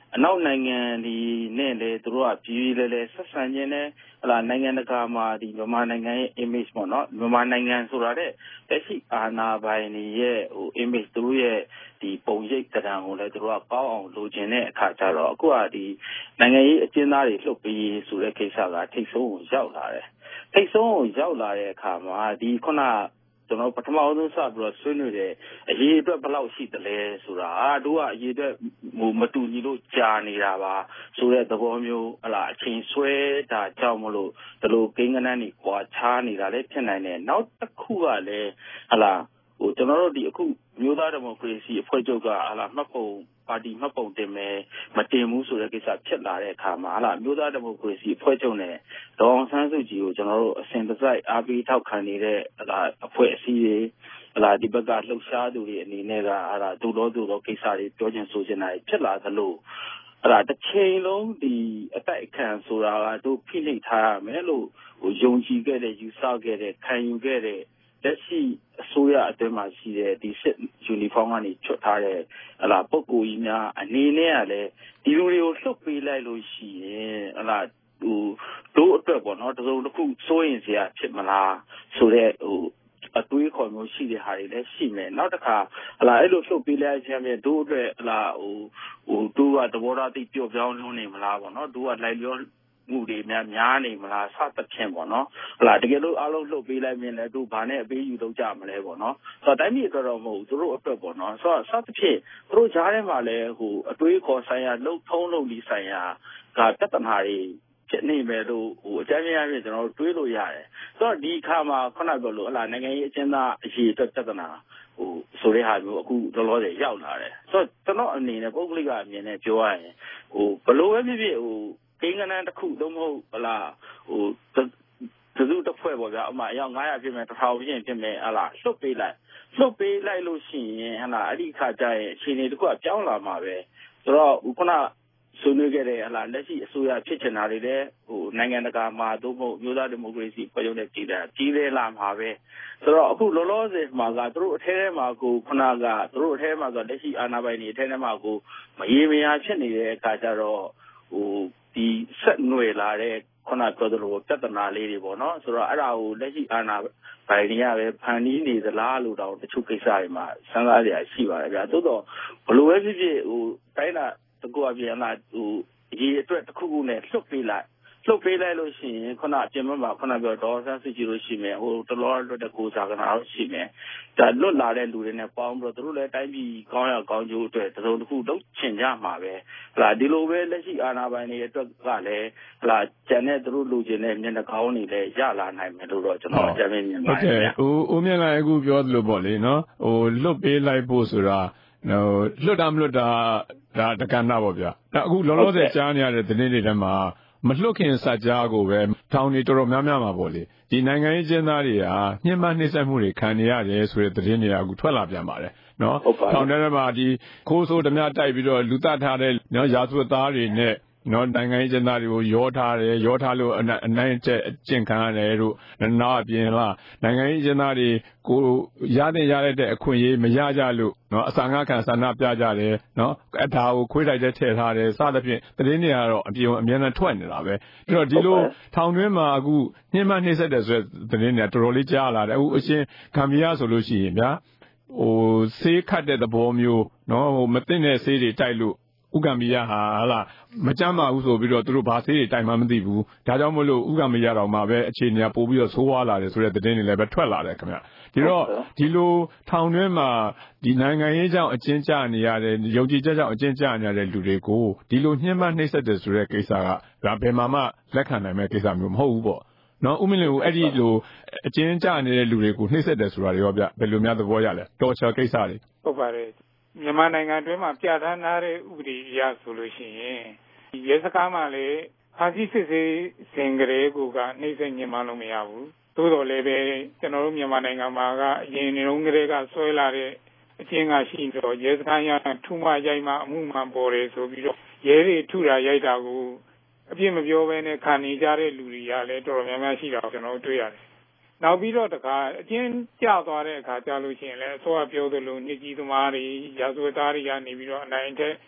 အနောက်နိုင်ငံဒီနဲ့လေသူတို့ကပြည်လေလေဆက်ဆံခြင်းနဲ့ဟလာနိုင်ငံတကာမှာဒီမြန်မာနိုင်ငံရဲ့ image ပေါ့နော်မြန်မာနိုင်ငံဆိုတာတဲ့လက်ရှိအာဏာပိုင်တွေရဲ့ဟို image သူတို့ရဲ့ဒီပုံရိပ်တရားကိုလည်းသူတို့ကကောင်းအောင်လိုချင်တဲ့အခါကျတော့အခုကဒီနိုင်ငံရေးအကျဉ်းသားတွေလှုပ်ပြီးဆိုတဲ့ကိစ္စကထိတ်ဆုံးကိုရောက်လာတယ်ထိတ်ဆုံးကိုရောက်လာတဲ့အခါမှာဒီခုနကျွန်တော်ပထမဆုံးစပြီးတော့ဆွေးနွေးတယ်အရေးအတွက်ဘယ်လောက်ရှိသလဲဆိုတာတို့ကအရေးအတွက်ဟိုမတူညီလို့ကြာနေတာပါဆိုတဲ့သဘောမျိုးဟလာအချိန်ဆွဲတာကြောင့်မလို့ဒီလိုကိန်းဂဏန်းတွေကွာခြားနေတာလည်းဖြစ်နိုင်တယ်နောက်တစ်ခုကလည်းဟလာဟိုကျွန်တော်တို့ဒီအခုမျိုးသားဒီမိုကရေစီအဖွဲ့ချုပ်ကဟလာမှတ်ပုံပါတီမှတ်ပုံတင်မယ်မတင်ဘူးဆိုတဲ့ကိစ္စဖြစ်လာတဲ့အခါမှာဟလာမျိုးသားဒီမိုကရေစီအဖွဲ့ချုပ်နဲ့ဒေါ်အောင်ဆန်းစုကြည်ကိုကျွန်တော်တို့အစဉ်တစိုက်အားပေးထောက်ခံနေတဲ့ဟလာအဖွဲ့အစည်းတွေဟလာဒီဘက်ကလှုပ်ရှားသူတွေအနေနဲ့ကဟလာဒုတော်ဒုတော်ကိစ္စတွေပြောချင်ဆိုချင်တာဖြစ်လာသလိုဟလာတစ်ချိန်လုံးဒီအတိုက်အခံဆိုတာကတို့ဖိနှိပ်ထားရမယ်လို့ဟိုယုံကြည်ခဲ့တဲ့ယူဆခဲ့တဲ့ခံယူခဲ့တဲ့လက်ရှိအစိုးရအတွင်းမှာရှိတဲ့ဒီစစ်ယူနီဖောင်းကနေချွတ်ထားတဲ့ဟလာပုဂ္ဂိုလ်ကြီးများအနေနဲ့ကလည်းဒီလူတွေကိုလှုပ်ပေးလိုက်လို့ရှိရင်ဟလာဟိုတို့အတွက်ပေါ့နော်တစုံတစ်ခုစိုးရင်စရာဖြစ်မလားဆိုတဲ့ဟိုအတွေးခေါ်မျိုးရှိတဲ့ဟာတွေလည်းရှိမယ်နောက်တစ်ခါဟလာအဲ့လိုလှုပ်ပေးလိုက်ခြင်းဖြင့်တို့အတွက်ဟလာဟိုဟိုတို့ကသဘောထားသိပျော့ပြောင်းလုံးနေမလားပေါ့နော်တို့ကလိုက်လျောမှုတွေများများနေမလားစသဖြင့်ပေါ့နော်ဟလာတကယ်လို့အားလုံးလှုပ်ပေးလိုက်မြင်လဲတို့ဘာနဲ့အပေးယူလုပ်ကြမလဲပေါ့နော်ဆိုတော့တိုင်းပြည်အတွက်တော့မဟုတ်ဘူးတို့အတွက်ပေါ့နော်ဆိုတော့စသဖြင့်တို့ကြားထဲမှာလဲဟိုအတွေးခေါ်ဆိုင်ရာလှုပ်ထုံးလုပ်ပြီးဆိုင်ရာကတက္ကနာတွေဖြစ်နေမယ်လို့ဟိုအကြမ်းများပြင်ကျွန်တော်တို့တွေးလို့ရတယ်ဆိုတော့ဒီအခါမှာခုနပြောလို့ဟလာနိုင်ငံရေးအကျဉ်းသားအရေးအတွက်တက္ကနာဟိုဆိုတဲ့ဟာမျိုးအခုလောလောဆယ်ရောက်လာတယ်ဆိုတော့ကျွန်တော်အနေနဲ့ပုဂ္ဂလိကအမြင်နဲ့ပြောရရင်ဟိုဘလို့ပဲဖြစ်ဖြစ်ဟိုကိန်းဂဏန်းတစ်ခုတော့မဟုတ်ဟလာဟိုသစုတစ်ဖွဲ့ပေါ့ဗျာအမှအယောက်nine hundဖြစ်မယ်one thousandဖြစ်ဖြစ်မယ်ဟလာလှုပ်ပေးလိုက်လှုပ်ပေးလိုက်လို့ရှိရင်ဟလာအဲ့ဒီခါကျရင်အခြေအနေတစ်ခုကပြောင်းလာမှာပဲဆိုတော့ခုနဆွေးနွေးခဲ့တဲ့ဟလာလက်ရှိအစိုးရဖြစ်ချင်တာတွေလည်းဟိုနိုင်ငံတကာမှာသို့မဟုတ်မျိုးသားဒီမိုကရေစီဖွဲ့ချုပ်နဲ့ပြည်တယ်ကြီးလဲလာမှာပဲဆိုတော့အခုလောလောဆယ်မှာကသူတို့အထဲထဲမှာကိုခုနကသူတို့အထဲမှာဆိုလက်ရှိအာဏာပိုင်တွေအထဲထဲမှာကိုမရေမရာဖြစ်နေတဲ့အခါကျတော့ဟိုဒီဆက်နွယ်လာတဲ့ခုနပြောသလိုပြဿနာလေးတွေပေါ့နော်ဆိုတော့အဲ့ဒါကိုလက်ရှိအာဏာပိုင်တွေကပဲဖန်တီးနေသလားလို့တော့တချို့ကိစ္စတွေမှာစဉ်းစားရရှိပါတယ်ဗျာသို့တော့ဘလို့ပဲဖြစ်ဖြစ်ဟိုတိုင်းတာတကူအပြင်လာဟိုအရေးအတွက်တစ်ခုခုနဲ့လှုပ်ပေးလိုက်လှုပ်ပေးလိုက်လို့ရှိရင်ခုနအပြင်မှာခုနပြောဒေါ်ဆန်းစုကြည်လို့ရှိမယ်ဟိုတလောလွတ်တဲ့ကိုစားကနာလို့ရှိမယ်ဒါလွတ်လာတဲ့လူတွေနဲ့ပေါင်းပြီးတော့သူတို့လည်းတိုင်းပြည်ကောင်းရကောင်းကျိုးအတွက်တစုံတစ်ခုလုပ်ချင်ကြမှာပဲဟလာဒီလိုပဲလက်ရှိအာဏာပိုင်တွေအတွက်ကလည်းဟလာကျန်တဲ့သူတို့လူချင်းတဲ့မျက်နှာကောင်းတွေလည်းရလာနိုင်မယ်လို့တော့ကျွန်တော်အကြံပေးမြင်ပါတယ်ဗျာဟိုဦးမြင့်လိုက်အခုပြောသလိုပေါ့လေနော်ဟိုလွတ်ပေးလိုက်ဖို့ဆိုတာဟိုလွတ်တာမလွတ်တာဒါတက္ကနာပေါ့ဗျာဒါအခုလောလောဆယ်ကြားနေရတဲ့သတင်းတွေထဲမှာမလွတ်ခင်စကြားကိုပဲထောင်တွေတော်တော်များများမှာပေါ့လေဒီနိုင်ငံရေးကျင်းသားတွေဟာညှဉ်းပန်းနှိပ်စက်မှုတွေခံနေရတယ်ဆိုတဲ့သတင်းတွေကအခုထွက်လာပြန်ပါတယ်နော်ထောင်ထဲမှာဒီခိုးဆိုးဓမြတိုက်ပြီးတော့လူတထားတဲ့နော်ရာဇဝတ်သားတွေနဲ့နော်နိုင်ငံရေးကျင်းသားတွေကိုရောထားတယ်ရောထားလို့အနိုင်ကျကျင့်ခံရတယ်လို့နောက်အပြင်လားနိုင်ငံရေးကျင်းသားတွေကိုရတဲ့ရတဲ့အခွင့်အရေးမရကြလို့နော်အစာငါခံဆန္ဒပြကြတယ်နော်အဒါကိုခွေးတိုက်တဲ့ထည့်ထားတယ်စသဖြင့်သတင်းတွေကတော့အပြင်အများနဲ့ထွက်နေတာပဲအဲ့တော့ဒီလိုထောင်တွင်းမှာအခုညှဉ်းပန်းနှိပ်စက်တယ်ဆိုတဲ့သတင်းတွေကတော်တော်လေးကြားလာတယ်အခုအရှင်ဂမ်ဘီယာဆိုလို့ရှိရင်ဗျာဟိုဆေးခတ်တဲ့သဘောမျိုးနော်ဟိုမသိတဲ့ဆေးတွေတိုက်လို့ဥက္ကံမီယာဟာဟာလာမကြမ်းပါဘူးဆိုပြီးတော့သူတို့ဘာဆေးတွေတိုင်မှမသိဘူးဒါကြောင့်မလို့ဥက္ကံမီယာတော်မှာပဲအခြေအနေကပို့ပြီးတော့ဆိုးဝါးလာတယ်ဆိုတဲ့သတင်းတွေလည်းပဲထွက်လာတယ်ခင်ဗျဒီတော့ဒီလိုထောင်တွင်းမှာဒီနိုင်ငံရေးကြောင့်အကျဉ်းချနေရတဲ့ယုံကြည်ချက်ကြောင့်အကျဉ်းချနေရတဲ့လူတွေကိုဒီလိုညှဉ်းပန်းနှိပ်စက်တယ်ဆိုတဲ့ကိစ္စကဒါဘယ်မှာမှလက်ခံနိုင်မဲ့ကိစ္စမျိုးမဟုတ်ဘူးပေါ့နော်ဦးမင်းလေးကိုအဲ့ဒီလိုအကျဉ်းချနေတဲ့လူတွေကိုနှိပ်စက်တယ်ဆိုတာတွေရောဗျဘယ်လိုများသဘောရလဲတော်ချာကိစ္စတွေဟုတ်ပါတယ်မြန်မာနိုင်ငံတွင်းမှာပြဋ္ဌာန်းထားတဲ့ဥပဒေအရဆိုလို့ရှိရင်ရဲစခန်းမှာလေဖမ်းဆီးစစ်ဆေးစဉ်ကလေးကနှိပ်စက်ညှဉ်းပန်းလို့မရဘူးသို့တော်လည်းပဲကျွန်တော်တို့မြန်မာနိုင်ငံမှာကအရင်နေလုံးကလေးကဆွဲလာတဲ့အကျဉ်းကရှိတော့ရဲစခန်းရထူမှရိုက်မှအမှုမှန်ပေါ်တယ်ဆိုပြီးတော့ရဲတွေထုတာရိုက်တာကိုအပြစ်မပြောဘဲနဲ့ခံနေကြတဲ့လူတွေကလည်းတော်တော်များများရှိတာကိုကျွန်တော်တို့တွေ့ရတယ်နောက်ပြီးတော့တခါအချင်းကျသွားတဲ့အခါကျလို့ရှိရင်လည်းအစိုးရပြောသလိုညစ်ကြီးသမားတွေရာဇဝတ်သားတွေကနေပြီးတော့အနိုင်တဲ့ကျ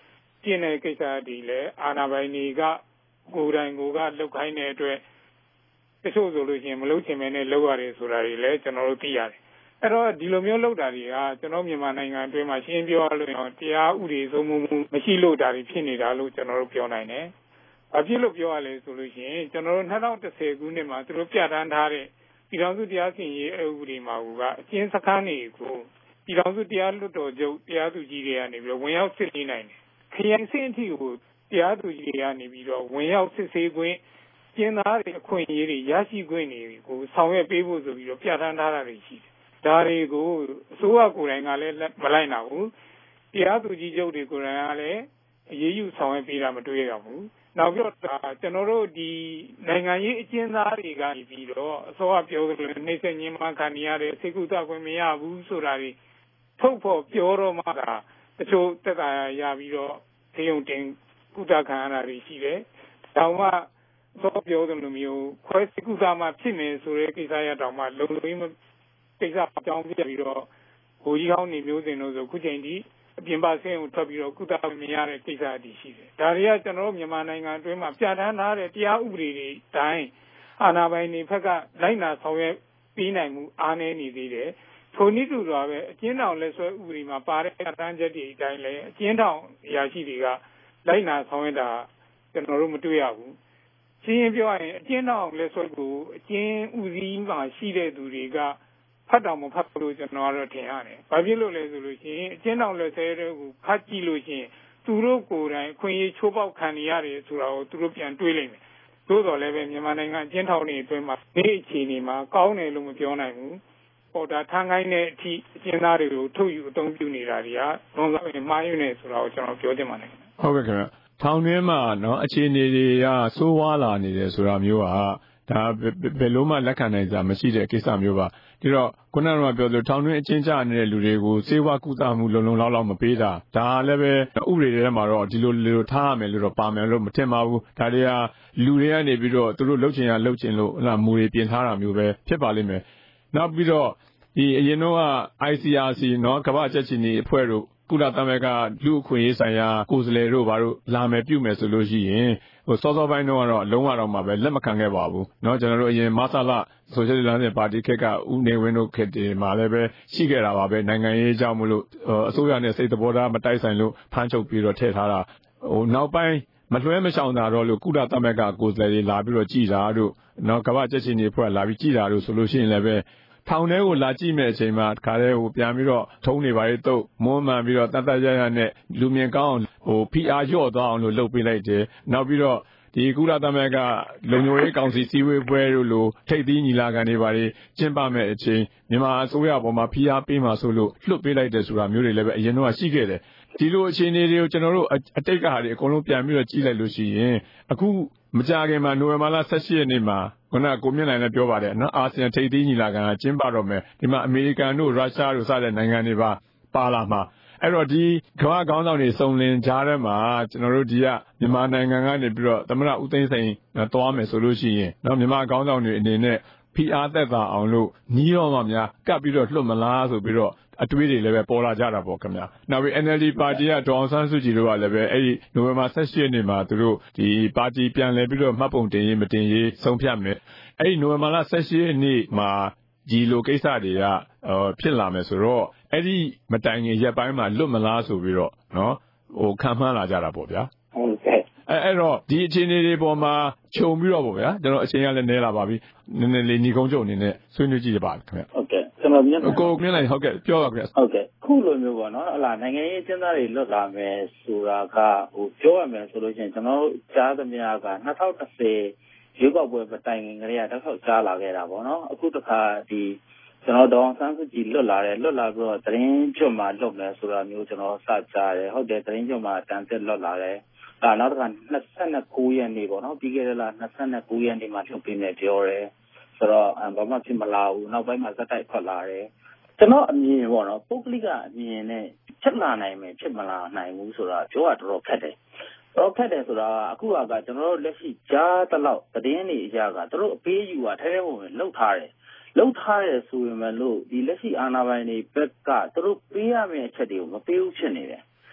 ကျင့်တဲ့ကိစ္စတွေလည်းအာဏာပိုင်တွေကကိုယ်တိုင်ကိုယ်ကလုပ်ခိုင်းတဲ့အတွက်တချို့ဆိုလို့ရှိရင်မလုပ်ချင်မဲနဲ့လုပ်ရတယ်ဆိုတာတွေလည်းကျွန်တော်တို့သိရတယ်အဲ့တော့ဒီလိုမျိုးလုပ်တာတွေကကျွန်တော်မြန်မာနိုင်ငံအတွင်းမှာရှင်းပြောရလို့တော့တရားဥပဒေစိုးမိုးမှုမရှိလို့တာတွေဖြစ်နေတာလို့ကျွန်တော်တို့ပြောနိုင်တယ်အဖြစ်လို့ပြောရလဲဆိုလို့ရှိရင်ကျွန်တော်တို့၂၀၁၀ခုနှစ်မှာသူတို့ပြဋ္ဌာန်းထားတဲ့ပြည်ထောင်စုတရားစီရင်ရေးဥပဒေမှာကအကျဉ်းစခန်းတွေကိုပြည်ထောင်စုတရားလွှတ်တော်ချုပ်တရားသူကြီးတွေကနေပြီးတော့ဝင်ရောက်စစ်ဆေးနိုင်တယ်ခရိုင်စင်းအထိကိုတရားသူကြီးတွေကနေပြီးတော့ဝင်ရောက်စစ်ဆေးခွင့်ကျင်းသားတွေအခွင့်အရေးတွေရရှိခွင့်တွေကိုဆောင်ရွက်ပေးဖို့ဆိုပြီးတော့ပြဋ္ဌာန်းထားတာတွေရှိတယ်ဒါတွေကိုအစိုးရကိုယ်တိုင်ကလည်းမလိုက်နိုင်ဘူးတရားသူကြီးချုပ်တွေကိုယ်တိုင်ကလည်းအရေးယူဆောင်ရွက်ပေးတာမတွေ့ရဘူးနောက်ပြီးတော့ကျွန်တော်တို့ဒီနိုင်ငံရေးအကျဉ်းသားတွေကနေပြီးတော့အစိုးရပြောသလိုနှိမ့်ဆက်ညှဉ်းပန်းခံနေရတဲ့စိတ်ကူးတခွင့်မရဘူးဆိုတာတွေထုတ်ဖို့ပြောတော့မှသာတချို့တက်တာရပြီးတော့ခေယုံတင်ကုသခံရတာတွေရှိတယ်။ဒါမှသောပြောသလိုမျိုးခွဲစိတ်ကုသမှဖြစ်နေဆိုတဲ့ကိစ္စရတောင်မှလုံလုံရေးကိစ္စအကြောင်းပြပြီးတော့ဟိုကြီးဟောင်းနေမျိုးစင်လို့ဆိုခုချိန်ထိအပြင်ပါဆင်းကိုထွက်ပြီးတော့ကုသမရတဲ့ကိစ္စအတီးရှိတယ်။ဒါတွေကကျွန်တော်တို့မြန်မာနိုင်ငံအတွင်းမှာပြဋ္ဌာန်းထားတဲ့တရားဥပဒေတွေတိုင်းအာဏာပိုင်တွေဘက်ကလိုက်နာဆောင်ရွက်ပေးနိုင်မှုအားနည်းနေသေးတယ်။ထိုနည်းတူစွာပဲအကျဉ်းထောင်လက်ဆွဲဥပဒေမှာပါတဲ့ပြဋ္ဌာန်းချက်တွေအတိုင်းလည်းအကျဉ်းထောင်အရာရှိတွေကလိုက်နာဆောင်ရွက်တာကျွန်တော်တို့မတွေ့ရဘူး။ရှင်းရှင်းပြောရရင်အကျဉ်းထောင်လက်ဆွဲကိုအကျဉ်းဥစည်းမှာရှိတဲ့သူတွေကဖတ်တော်မဖတ်လို့ကျွန်တော်ကတော့ထင်ရတယ်။ဘာဖြစ်လို့လဲဆိုလို့ရှိရင်အကျဉ်းထောင်လက်ဆွဲတွေကိုဖတ်ကြည့်လို့ရှိရင်သူတို့ကိုယ်တိုင်အခွင့်အရေးချိုးဖောက်ခံရတယ်ဆိုတာကိုသူတို့ပြန်တွေးလိမ့်မယ်။သို့တော်လည်းပဲမြန်မာနိုင်ငံအကျဉ်းထောင်တွေအတွင်းမှာဒီအခြေအနေမှာကောင်းတယ်လို့မပြောနိုင်ဘူး။ဟောတာထမ်းခိုင်းတဲ့အထိအကျဉ်းသားတွေကိုထုတ်ယူအသုံးပြုနေတာတွေကလွန်စွာမှားယွင်းနေဆိုတာကိုကျွန်တော်ပြောချင်ပါတယ်။ဟုတ်ကဲ့ခင်ဗျ။ထောင်ထဲမှာနော်အခြေအနေတွေကဆိုးဝါးလာနေတယ်ဆိုတာမျိုးကဒါဘယ်လိုမှလက်ခံနိုင်ကြမရှိတဲ့ကိစ္စမျိုးပါဒီတော့ခုနကပြောလို့ထောင်တွင်းအချင်းချနေတဲ့လူတွေကိုစေဝါကုသမှုလုံလုံလောက်လောက်မပေးတာဒါလည်းပဲဥပဒေထဲမှာတော့ဒီလိုလိုထားရမယ်လို့တော့ပါမယ်လို့မထင်ပါဘူးဒါတွေကလူတွေကနေပြီးတော့သူတို့လှုပ်ချင်ရလှုပ်ချင်လို့ဟလာမူတွေပြင်ထားတာမျိုးပဲဖြစ်ပါလိမ့်မယ်နောက်ပြီးတော့ဒီအရင်တော့က I C R C နော်ကမ္ဘာ့ချက်ချီနေအဖွဲ့တို့ကုလသမဂ္ဂလူ့အခွင့်အရေးဆိုင်ရာကိုယ်စားလှယ်တို့ဘာလို့လာမယ်ပြုမယ်ဆိုလို့ရှိရင်ဟိုစောစောပိုင်းတော့ကတော့လုံးဝတော့မှပဲလက်မခံခဲ့ပါဘူးเนาะကျွန်တော်တို့အရင်မဆလာဆိုရှယ်လမ်းပါတီခက်ကဦးနေဝင်းတို့ခက်တယ်မှာလည်းပဲရှိခဲ့တာပါပဲနိုင်ငံရေးကြောင့်မလို့အစိုးရနဲ့စိတ်သဘောထားမတိုက်ဆိုင်လို့ဖမ်းချုပ်ပြီးတော့ထည့်ထားတာဟိုနောက်ပိုင်းမလွှဲမရှောင်တာတော့လို့ကုလသမဂ္ဂကိုယ်စားလှယ်တွေလာပြီးတော့ကြည်တာတို့เนาะကမ္ဘာ့ချက်ချင်းတွေဖွဲ့လာပြီးကြည်တာတို့ဆိုလို့ရှိရင်လည်းပဲထောင်ထဲကိုလာကြည့်မဲ့အချိန်မှာတခါတည်းဟိုပြန်ပြီးတော့ထုံးနေပါလေတုတ်မွန်းမှန်ပြီးတော့တတ်တတ်ရရနဲ့လူမြင်ကောင်းဟို P R လျော့သွားအောင်လို့လုပ်ပေးလိုက်တယ်နောက်ပြီးတော့ဒီကုလသမဂ္ဂလုံခြုံရေးကောင်စီစည်းဝေးပွဲတို့လိုထိပ်သီးညီလာခံတွေပါလေကျင်းပမဲ့အချိန်မြန်မာအစိုးရပေါ်မှာ P R ပေးမှာဆိုလို့လွှတ်ပေးလိုက်တယ်ဆိုတာမျိုးတွေလည်းပဲအရင်တော့ရှိခဲ့တယ်ဒီလိုအခြေအနေတွေကိုကျွန်တော်တို့အတိတ်ကဟာတွေအကုန်လုံးပြန်ပြီးတော့ကြည့်လိုက်လို့ရှိရင်အခုမကြခင်မှာနိုဝင်ဘာလ၁၈ရက်နေ့မှာခုနကကိုမြင့်နိုင်လည်းပြောပါတယ်နော်အာဆီယံထိပ်သီးညီလာခံကကျင်းပတော့မယ်ဒီမှာအမေရိကန်တို့ရုရှားတို့စတဲ့နိုင်ငံတွေပါပါလာမှာအဲ့တော့ဒီကမ္ဘာခေါင်းဆောင်တွေစုံလင်ကြားထဲမှာကျွန်တော်တို့ဒီကမြန်မာနိုင်ငံကနေပြီးတော့သမ္မတဦးသိန်းစိန်သွားမယ်ဆိုလို့ရှိရင်နော်မြန်မာခေါင်းဆောင်တွေအနေနဲ့ P R သက်သာအောင်လို့ညီးတော့မှများကပ်ပြီးတော့လွတ်မလားဆိုပြီးတော့အတွေးတွေလည်းပဲပေါ်လာကြတာပေါ့ခင်ဗျာနောက်ပြီး N L D ပါတီကဒေါအောင်ဆန်းစုကြည်တို့ကလည်းပဲအဲ့ဒီနိုဝင်ဘာ၁၈ရက်နေ့မှာသူတို့ဒီပါတီပြန်လည်ပြီးတော့မှတ်ပုံတင်ရေးမတင်ရေးဆုံးဖြတ်မယ်အဲ့ဒီနိုဝင်ဘာလ၁၈ရက်နေ့မှာဒီလိုကိစ္စတွေကဖြစ်လာမယ်ဆိုတော့အဲ့ဒီမတိုင်ခင်ရက်ပိုင်းမှာလွတ်မလားဆိုပြီးတော့နော်ဟိုခံမှန်းလာကြတာပေါ့ဗျာဟုတ်ကဲ့အဲ့အဲ့တော့ဒီအခြေအနေတွေပေါ်မှာခြုံပြီးတော့ပေါ့ဗျာကျွန်တော်အချိန်ကလည်းနည်းလာပါပြီနည်းနည်းလေးညီကုန်းချုပ်အနေနဲ့ဆွေးနွေးကြည့်ပါခင်ဗျဟုတ်ကဲ့ကျွန်တော်မြင်ကိုမြင်လိုက်ဟုတ်ကဲ့ပြောပါခင်ဗျဟုတ်ကဲ့ခုလိုမျိုးပေါ့နော်ဟလာနိုင်ငံရေးကျင်းသားတွေလွတ်လာမယ်ဆိုတာကဟိုပြောရမယ်ဆိုလို့ရှိရင်ကျွန်တော်ကြားသမျှက၂၀၁၀ရွေးကောက်ပွဲမတိုင်ခင်ကလေးကတစ်ခေါက်ကြားလာခဲ့တာပေါ့နော်အခုတစ်ခါဒီကျွန်တော်ဒေါအောင်ဆန်းစုကြည်လွတ်လာတယ်လွတ်လာပြီးတော့သတင်းကျွတ်မှာလွတ်မယ်ဆိုတာမျိုးကျွန်တော်စကြားတယ်ဟုတ်တယ်သတင်းကျွတ်မှာတန်တက်လွတ်လာတယ်ဒါနောက်တစ်ခါ၂၉ရက်နေ့ပေါ့နော်ပြီးခဲ့တဲ့လ၂၉ရက်နေ့မှာထုတ်ပေးမယ်ပြောတယ်ဆိုတော့ဘာမှဖြစ်မလာဘူးနောက်ပိုင်းမှာဇက်တိုက်ထွက်လာတယ်ကျွန်တော်အမြင်ပေါ့နော်ပုဂ္ဂလိကအမြင်နဲ့ဖြစ်လာနိုင်မယ်ဖြစ်မလာနိုင်ဘူးဆိုတာပြောရတော့ခက်တယ်တော့ခက်တယ်ဆိုတာအခုကကျွန်တော်တို့လက်ရှိကြားတလောက်သတင်းတွေအရာကသူတို့အပေးယူတာထဲထဲဝင်လှုပ်ထားတယ်လှုပ်ထားတယ်ဆိုရင်မလို့ဒီလက်ရှိအာဏာပိုင်တွေဘက်ကသူတို့ပေးရမယ့်အချက်တွေကိုမပေးဘူးဖြစ်နေတယ်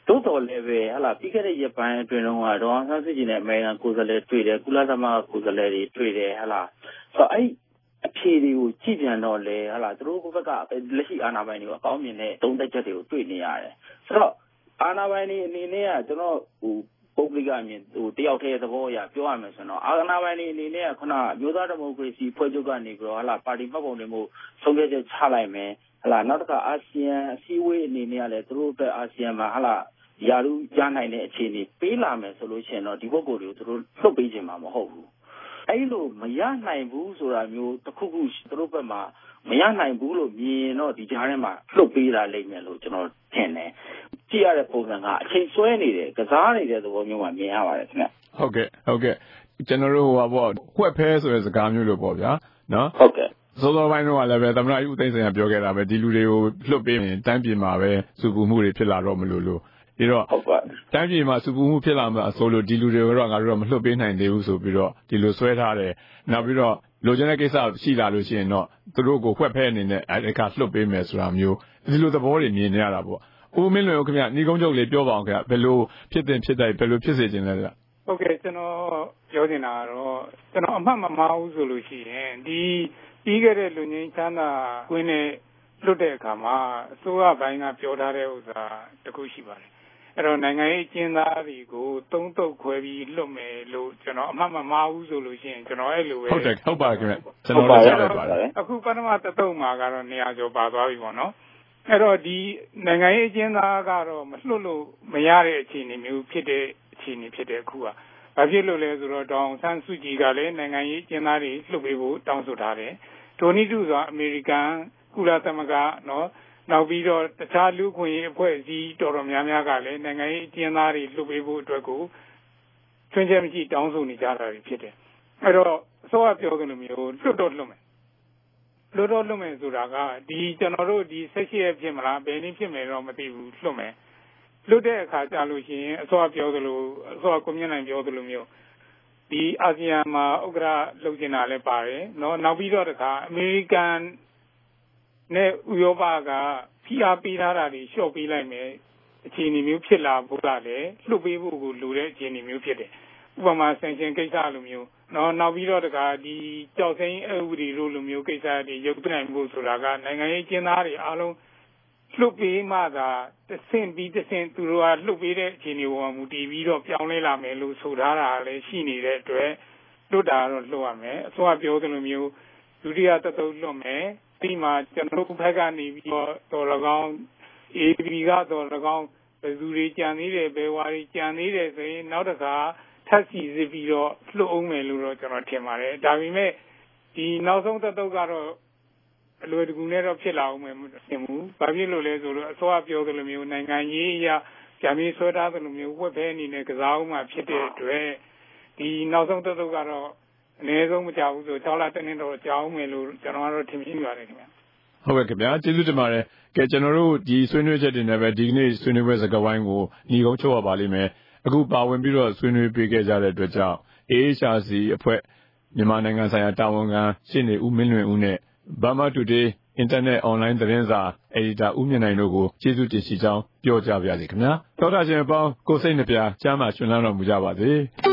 သို့တော်လည်းပဲဟာလာပြီးခဲ့တဲ့ရက်ပိုင်းအတွင်းတော့ဒေါ်အောင်ဆန်းစုကြည်နဲ့အမေရိကန်ကိုယ်စားလှယ်တွေ့တယ်ကုလသမဂ္ဂကိုယ်စားလှယ်တွေတွေ့တယ်ဟာလာဆိုတော့အဲ့အဖြေတွေကိုကြည့်ပြန်တော့လေဟာလာသူတို့ဘက်ကလက်ရှိအာဏာပိုင်တွေကိုအကောင်းမြင်တဲ့သုံးသက်ချက်တွေကိုတွေ့နေရတယ်ဆိုတော့အာဏာပိုင်တွေအနေနဲ့ကကျွန်တော်ဟိုပုဂ္ဂလိကအမြင်ဟိုတယောက်တည်းသဘောအရပြောရမယ်ဆိုတော့အာဏာပိုင်တွေအနေနဲ့ကခုနအမျိုးသားဒီမိုကရေစီဖွဲ့ချုပ်ကနေပြီးတော့ဟာလာပါတီမှတ်ပုံတွေမျိုးဆုံးဖြတ်ချက်ချလိုက်မယ်ဟာလာနောက်တစ်ခါအာဆီယံအစည်းအဝေးအနေနဲ့ကလည်းသူတို့အတွက်အာဆီယံမှာဟာလာရာထူးရနိုင်တဲ့အခြေအနေပေးလာမယ်ဆိုလို့ရှိရင်တော့ဒီပုဂ္ဂိုလ်တွေကိုသူတို့လွတ်ပေးခြင်းမှာမဟုတ်ဘူးအဲ့လိုမရနိုင်ဘူးဆိုတာမျိုးတစ်ခုခုသူတို့ဘက်မှာမရနိုင်ဘူးလို့မြင်တော့ဒီကြားထဲမှာလွတ်ပေးလာလိမ့်မယ်လို့ကျွန်တော်ထင်တယ်ကြည့်ရတဲ့ပုံစံကအချိန်ဆွဲနေတယ်ကစားနေတဲ့သဘောမျိုးမှမြင်ရပါတယ်ခင်ဗျဟုတ်ကဲ့ဟုတ်ကဲ့ကျွန်တော်တို့ဟိုပါပေါ့ခွက်ဖဲဆိုတဲ့စကားမျိုးလို့ပေါ့ဗျာနော်ဟုတ်ကဲ့စောစောပိုင်းတော့လည်းပဲသမ္မတဦးသိန်းစိန်ကပြောခဲ့တာပဲဒီလူတွေကိုလွတ်ပေးရင်တန်းပြည်မှာပဲစုပူမှုတွေဖြစ်လာတော့မလို့လို့ဒီတော့တန်းပြည်မှာစုပူမှုဖြစ်လာမှာဆိုလို့ဒီလူတွေကတော့ငါတို့တော့မလွတ်ပေးနိုင်သေးဘူးဆိုပြီးတော့ဒီလိုဆွဲထားတယ်နောက်ပြီးတော့လိုချင်တဲ့ကိစ္စရှိလာလို့ရှိရင်တော့သူတို့ကိုခွက်ဖဲအနေနဲ့အဲ့ဒါကလွတ်ပေးမယ်ဆိုတာမျိုးဒီလိုသဘောတွေမြင်နေရတာပေါ့ဦးမင်းလွင်ဦးခင်ဗျညီကုန်းချုပ်လေးပြောပါအောင်ခင်ဗျဘယ်လိုဖြစ်တင်ဖြစ်တိုင်းဘယ်လိုဖြစ်စေချင်လဲဗျဟုတ်ကဲ့ကျွန်တော်ပြောနေတာကတော့ကျွန်တော်အမှတ်မမှားဘူးဆိုလို့ရှိရင်ဒီပြီးခဲ့တဲ့လူငင်းချမ်းသာကွင်းနဲ့လွတ်တဲ့အခါမှာအစိုးရဘိုင်းကပြောထားတဲ့ဥစ္စာတခုရှိပါတယ်အဲ့တော့နိုင်ငံရေးကျင်းသားတွေကိုတုံးတုပ်ခွဲပြီးလွတ်မယ်လို့ကျွန်တော်အမှတ်မမှားဘူးဆိုလို့ရှိရင်ကျွန်တော်အဲ့လိုပဲဟုတ်တယ်ဟုတ်ပါခင်ဗျကျွန်တော်လည်းကြားလိုက်ပါတယ်အခုပထမတစ်သုတ်မှာကတော့နေရာကျော်ပါသွားပြီပေါ့နော်အဲ့တော့ဒီနိုင်ငံရေးကျင်းသားကတော့မလွတ်လို့မရတဲ့အခြေအနေမျိုးဖြစ်တဲ့အခြေအနေဖြစ်တဲ့အခုကဘာဖြစ်လို့လဲဆိုတော့ဒေါအောင်ဆန်းစုကြည်ကလည်းနိုင်ငံရေးကျင်းသားတွေလွတ်ပေးဖို့တောင်းဆိုထားတယ်ဒိုနီတူဆိုတာအမေရိကန်ကုလသမဂ္ဂနော်နောက်ပြီးတော့တခြားလူခွင့်ရေးအဖွဲ့အစည်းတော်တော်များများကလည်းနိုင်ငံရေးကျင်းသားတွေလွတ်ပေးဖို့အတွက်ကိုချွင်းချက်မရှိတောင်းဆိုနေကြတာဖြစ်တယ်အဲ့တော့အစိုးရပြောသလိုမျိုးလွတ်တော့လွတ်မယ်လွတ်တော့လွတ်မယ်ဆိုတာကဒီကျွန်တော်တို့ဒီဆက်ရှိရဖြစ်မလားဘယ်နည်းဖြစ်မယ်တော့မသိဘူးလွတ်မယ်လွတ်တဲ့အခါကြာလို့ရှိရင်အစိုးရပြောသလိုအစိုးရကွန်မြူနတီပြောသလိုမျိုးဒီအာဆီယံမှာဥက္ကဋ္ဌလုပ်နေတာလည်းပါတယ်နော်နောက်ပြီးတော့တခါအမေရိကန်နဲ့ဥရောပကဖိအားပေးထားတာတွေလျှော့ပေးလိုက်မယ်အခြေအနေမျိုးဖြစ်လာဖို့ကလည်းလွတ်ပေးဖို့ကိုလိုတဲ့အခြေအနေမျိုးဖြစ်တယ်ဥပမာဆန်ရှင်ကိစ္စလိုမျိုးနော်နောက်ပြီးတော့တခါဒီကြောက်စိမ်းအဥပဒေလိုလိုမျိုးကိစ္စတွေရုပ်သိမ်းဖို့ဆိုတာကနိုင်ငံရေးကျင်းသားတွေအားလုံးလွတ်ပေးမှသာတဆင့်ပြီးတဆင့်သူတို့ကလွတ်ပေးတဲ့အခြေအနေပေါ်မှာမူတည်ပြီးတော့ပြောင်းလဲလာမယ်လို့ဆိုထားတာလည်းရှိနေတဲ့အတွက်လွတ်တာတော့လွတ်ရမယ်အစိုးရပြောသလိုမျိုးဒုတိယတသုတ်လွတ်မယ်ဒီမှာကျွန်တော်တို့ဘက်ကနေပြီးတော့တော်လကောင်း အေ ပီ ကတော့လကောင်းဘယ်သူတွေကြံသေးတယ်ဘယ်ဝါတွေကြံသေးတယ်ဆိုရင်နောက်တစ်ခါထပ်စီစစ်ပြီးတော့လွတ်အောင်မယ်လို့တော့ကျွန်တော်ထင်ပါတယ်ဒါပေမဲ့ဒီနောက်ဆုံးတသုတ်ကတော့အလွယ်တကူနဲ့တော့ဖြစ်လာအောင်မယ်မထင်ဘူးဘာဖြစ်လို့လဲဆိုတော့အစိုးရပြောသလိုမျိုးနိုင်ငံရေးအရာဂျာမီဆွဲထားသလိုမျိုးဝက်ဖဲအနေနဲ့ကစားအောင်မှဖြစ်တဲ့အတွက်ဒီနောက်ဆုံးတသုတ်ကတော့အနည်းဆုံးမကြဘူးဆို၆လတနေ့တော့ကြောင်းမယ်လို့ကျွန်တော်ကတော့ထင်မိပါတယ်ခင်ဗျဟုတ်ကဲ့ခင်ဗျာကျေးဇူးတင်ပါတယ်ကဲကျွန်တော်တို့ဒီဆွေးနွေးချက်တွေနဲ့ပဲဒီကနေ့ဆွေးနွေးပွဲစကားဝိုင်းကိုညီကုန်းချုပ်ရပါလိမ့်မယ်အခုပါဝင်ပြီးတော့ဆွေးနွေးပေးခဲ့ကြတဲ့အတွက်ကြောင့် အေ အေချ် အာร์ စီ အဖွဲ့မြန်မာနိုင်ငံဆိုင်ရာတာဝန်ခံရှင်းနေဦးမင်းလွင်ဦးနဲ့ Burma Today Internet Online သတင်းစာအယ်ဒီတာဦးမြင့်နိုင်တို့ကိုကျေးဇူးတင်ရှိကြောင်းပြောကြပါရစေခင်ဗျာသောတာရှင်အပေါင်းကိုစိတ်နှပြချမ်းသာရှင်လန်းတော်မူကြပါစေ